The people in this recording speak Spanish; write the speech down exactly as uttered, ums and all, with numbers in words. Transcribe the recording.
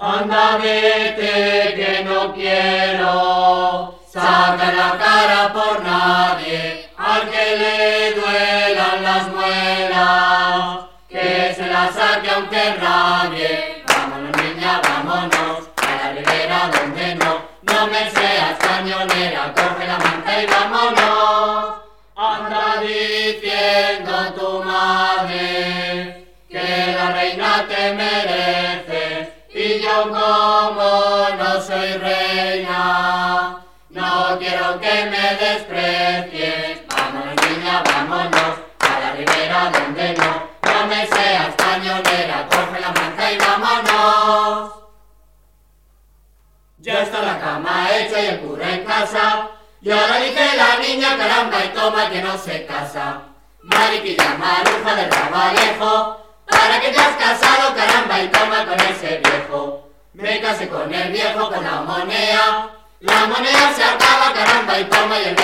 Anda, vete que no quiero sacar la cara por nadie, al que le duelan las muelas, que se la saque aunque rabie. Vámonos niña, vámonos a la ribera donde no, no me seas cañonera, coge la manta y vámonos. Anda diciendo tu madre que la reina te merece, y yo como no soy reina, no quiero que me desprecies. Vámonos niña, vámonos a la ribera donde no, no me seas cañonera, coge la manta y vámonos. Ya está la cama hecha y el cura en casa, y ahora dice la niña caramba y toma que no se casa. Mariquilla maruja del Rabalejo, para que te has casado caramba y toma con ese viejo. Me casé con el viejo con la moneda, la moneda se acaba caramba y toma y el